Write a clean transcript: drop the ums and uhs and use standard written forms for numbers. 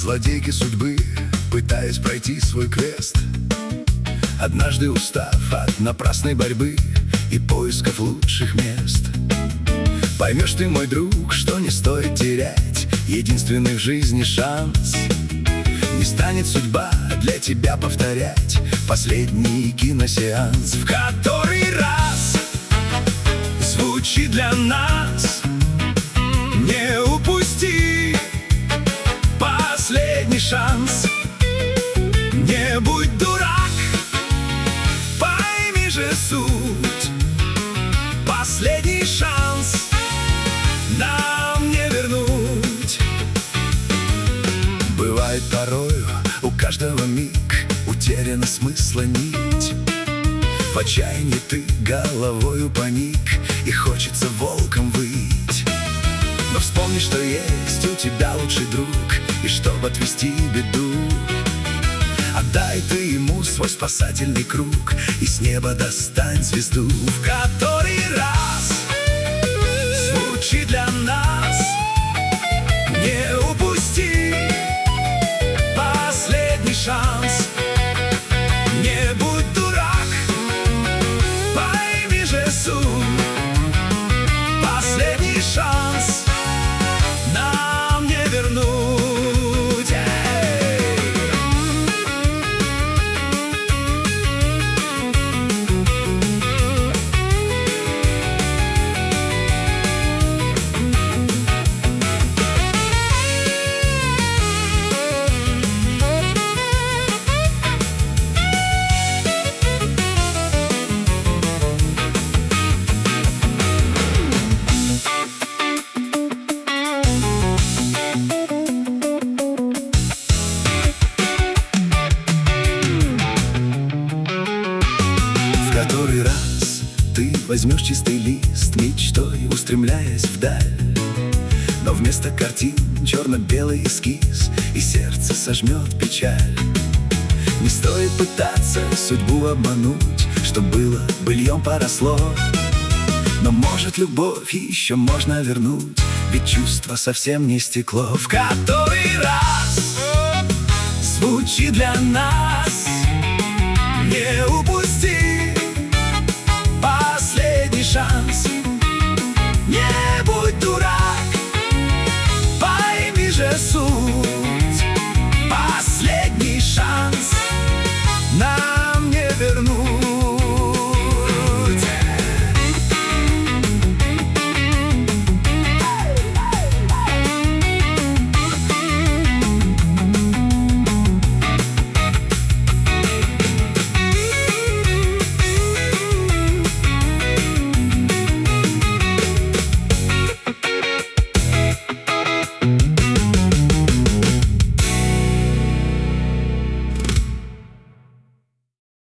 злодейки судьбы, пытаясь пройти свой квест. Однажды устав от напрасной борьбы и поисков лучших мест, поймешь ты, мой друг, что не стоит терять единственный в жизни шанс. Не станет судьба для тебя повторять последний киносеанс, в который раз звучит для нас: не упусти последний шанс. Не будь дурак, пойми же суть. Последний шанс нам не вернуть. Бывает порою у каждого миг утеряна смысла нить. В отчаянии ты головою поник, и хочется волком выть. Но вспомни, что есть у тебя лучший друг, и чтоб отвести беду, отдай ты ему свой спасательный круг, и с неба достань звезду, в который раз звучит для нас: не упусти последний шанс. Не будь дурак, пойми же суть. Последний шанс нам не вернуть. Который раз ты возьмешь чистый лист, мечтой устремляясь вдаль, но вместо картин черно-белый эскиз, и сердце сожмет печаль. Не стоит пытаться судьбу обмануть, что было, быльем поросло. Но может любовь еще можно вернуть, ведь чувство совсем не стекло, в который раз звучит для нас: